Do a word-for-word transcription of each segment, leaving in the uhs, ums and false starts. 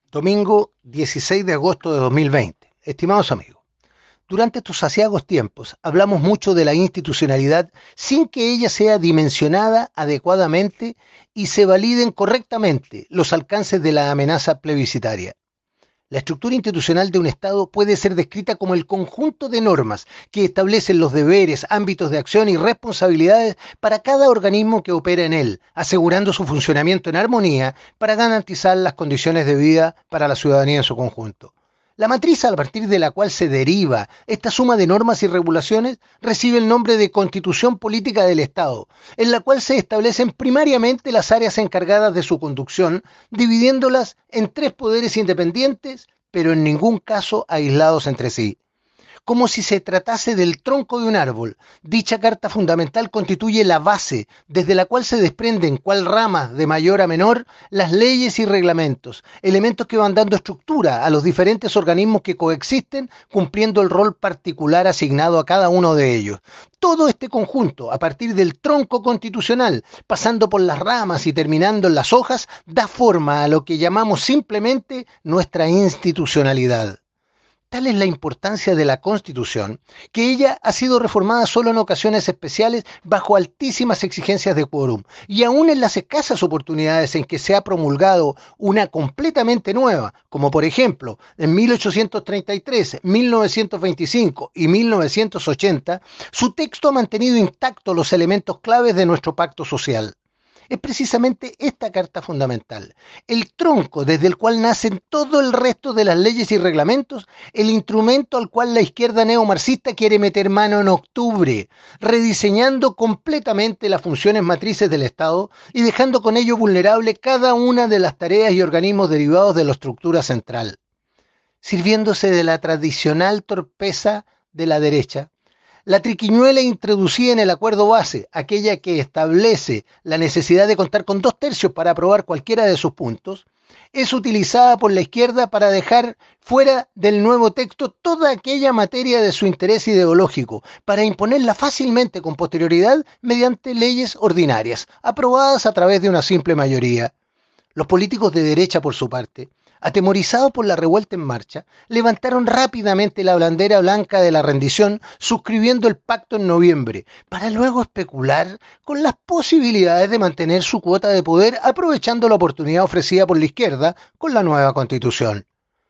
Domingo dieciséis de agosto de dos mil veinte. Estimados amigos, durante estos aciagos tiempos hablamos mucho de la institucionalidad sin que ella sea dimensionada adecuadamente y se validen correctamente los alcances de la amenaza plebiscitaria. La estructura institucional de un Estado puede ser descrita como el conjunto de normas que establecen los deberes, ámbitos de acción y responsabilidades para cada organismo que opera en él, asegurando su funcionamiento en armonía para garantizar las condiciones de vida para la ciudadanía en su conjunto. La matriz a partir de la cual se deriva esta suma de normas y regulaciones recibe el nombre de Constitución Política del Estado, en la cual se establecen primariamente las áreas encargadas de su conducción, dividiéndolas en tres poderes independientes, pero en ningún caso aislados entre sí. Como si se tratase del tronco de un árbol. Dicha carta fundamental constituye la base desde la cual se desprenden, cual ramas de mayor a menor, las leyes y reglamentos, elementos que van dando estructura a los diferentes organismos que coexisten, cumpliendo el rol particular asignado a cada uno de ellos. Todo este conjunto, a partir del tronco constitucional, pasando por las ramas y terminando en las hojas, da forma a lo que llamamos simplemente nuestra institucionalidad. Tal es la importancia de la Constitución, que ella ha sido reformada solo en ocasiones especiales bajo altísimas exigencias de quórum, y aún en las escasas oportunidades en que se ha promulgado una completamente nueva, como por ejemplo en mil ochocientos treinta y tres, mil novecientos veinticinco y mil novecientos ochenta, su texto ha mantenido intactos los elementos claves de nuestro pacto social. Es precisamente esta carta fundamental, el tronco desde el cual nacen todo el resto de las leyes y reglamentos, el instrumento al cual la izquierda neomarxista quiere meter mano en octubre, rediseñando completamente las funciones matrices del Estado y dejando con ello vulnerable cada una de las tareas y organismos derivados de la estructura central. Sirviéndose de la tradicional torpeza de la derecha, la triquiñuela introducida en el acuerdo base, aquella que establece la necesidad de contar con dos tercios para aprobar cualquiera de sus puntos, es utilizada por la izquierda para dejar fuera del nuevo texto toda aquella materia de su interés ideológico, para imponerla fácilmente con posterioridad mediante leyes ordinarias, aprobadas a través de una simple mayoría. Los políticos de derecha, por su parte, atemorizados por la revuelta en marcha, levantaron rápidamente la bandera blanca de la rendición, suscribiendo el pacto en noviembre, para luego especular con las posibilidades de mantener su cuota de poder, aprovechando la oportunidad ofrecida por la izquierda con la nueva Constitución.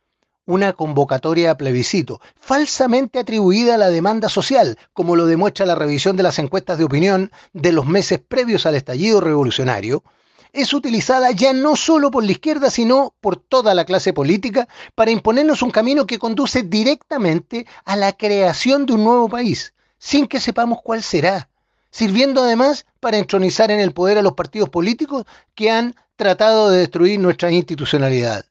Una convocatoria a plebiscito, falsamente atribuida a la demanda social, como lo demuestra la revisión de las encuestas de opinión de los meses previos al estallido revolucionario, es utilizada ya no solo por la izquierda, sino por toda la clase política para imponernos un camino que conduce directamente a la creación de un nuevo país, sin que sepamos cuál será, sirviendo además para entronizar en el poder a los partidos políticos que han tratado de destruir nuestra institucionalidad.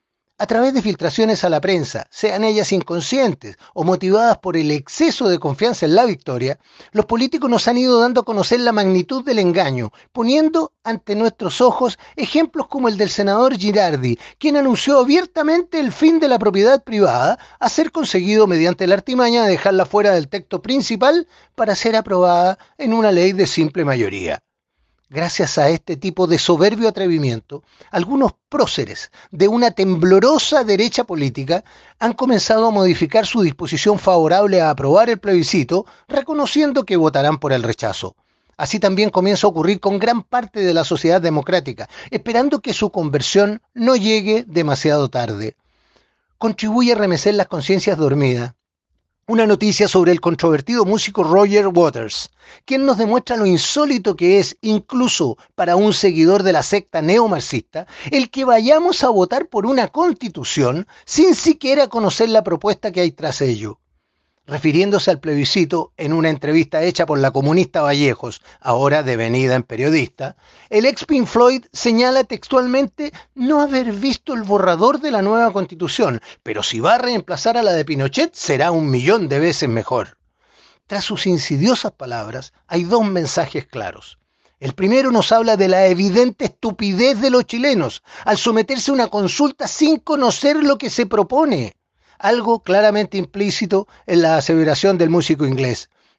A través de filtraciones a la prensa, sean ellas inconscientes o motivadas por el exceso de confianza en la victoria, los políticos nos han ido dando a conocer la magnitud del engaño, poniendo ante nuestros ojos ejemplos como el del senador Girardi, quien anunció abiertamente el fin de la propiedad privada, a ser conseguido mediante la artimaña de dejarla fuera del texto principal para ser aprobada en una ley de simple mayoría. Gracias a este tipo de soberbio atrevimiento, algunos próceres de una temblorosa derecha política han comenzado a modificar su disposición favorable a aprobar el plebiscito, reconociendo que votarán por el rechazo. Así también comienza a ocurrir con gran parte de la sociedad democrática, esperando que su conversión no llegue demasiado tarde. Contribuye a remecer las conciencias dormidas una noticia sobre el controvertido músico Roger Waters, quien nos demuestra lo insólito que es, incluso para un seguidor de la secta neomarxista, el que vayamos a votar por una constitución sin siquiera conocer la propuesta que hay tras ello. Refiriéndose al plebiscito en una entrevista hecha por la comunista Vallejos, ahora devenida en periodista, el ex Pink Floyd señala textualmente no haber visto el borrador de la nueva constitución, pero si va a reemplazar a la de Pinochet será un millón de veces mejor. Tras sus insidiosas palabras hay dos mensajes claros. El primero nos habla de la evidente estupidez de los chilenos al someterse a una consulta sin conocer lo que se propone. Algo claramente implícito en la aseveración del músico inglés.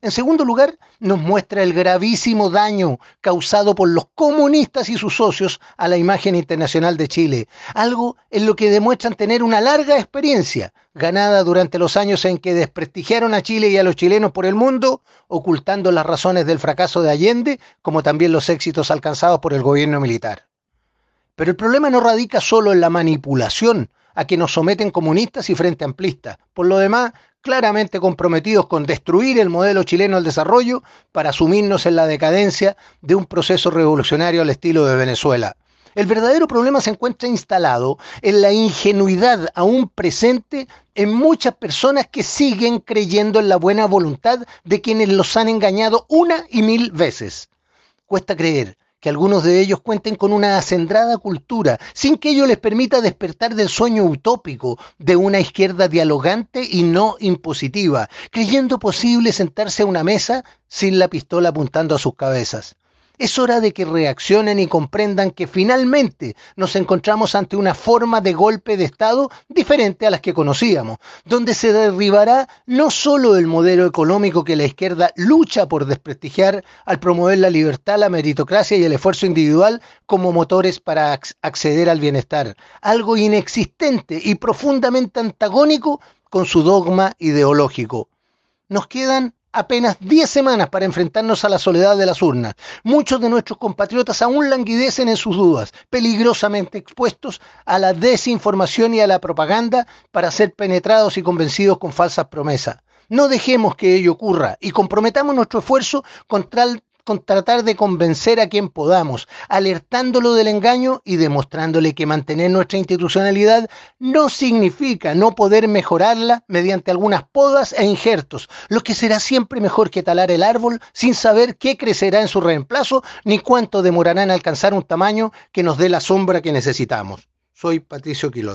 En segundo lugar, nos muestra el gravísimo daño causado por los comunistas y sus socios a la imagen internacional de Chile, algo en lo que demuestran tener una larga experiencia, ganada durante los años en que desprestigiaron a Chile y a los chilenos por el mundo, ocultando las razones del fracaso de Allende, como también los éxitos alcanzados por el gobierno militar. Pero el problema no radica solo en la manipulación a que nos someten comunistas y frente amplistas. Por lo demás, claramente comprometidos con destruir el modelo chileno del desarrollo para sumirnos en la decadencia de un proceso revolucionario al estilo de Venezuela. El verdadero problema se encuentra instalado en la ingenuidad aún presente en muchas personas que siguen creyendo en la buena voluntad de quienes los han engañado una y mil veces. Cuesta creer que algunos de ellos cuenten con una acendrada cultura, sin que ello les permita despertar del sueño utópico de una izquierda dialogante y no impositiva, creyendo posible sentarse a una mesa sin la pistola apuntando a sus cabezas. Es hora de que reaccionen y comprendan que finalmente nos encontramos ante una forma de golpe de Estado diferente a las que conocíamos, donde se derribará no solo el modelo económico que la izquierda lucha por desprestigiar al promover la libertad, la meritocracia y el esfuerzo individual como motores para acceder al bienestar, algo inexistente y profundamente antagónico con su dogma ideológico. Nos quedan apenas diez semanas para enfrentarnos a la soledad de las urnas. Muchos de nuestros compatriotas aún languidecen en sus dudas, peligrosamente expuestos a la desinformación y a la propaganda para ser penetrados y convencidos con falsas promesas. No dejemos que ello ocurra y comprometamos nuestro esfuerzo contra el con tratar de convencer a quien podamos, alertándolo del engaño y demostrándole que mantener nuestra institucionalidad no significa no poder mejorarla mediante algunas podas e injertos, lo que será siempre mejor que talar el árbol sin saber qué crecerá en su reemplazo ni cuánto demorará en alcanzar un tamaño que nos dé la sombra que necesitamos. Soy Patricio Quilós.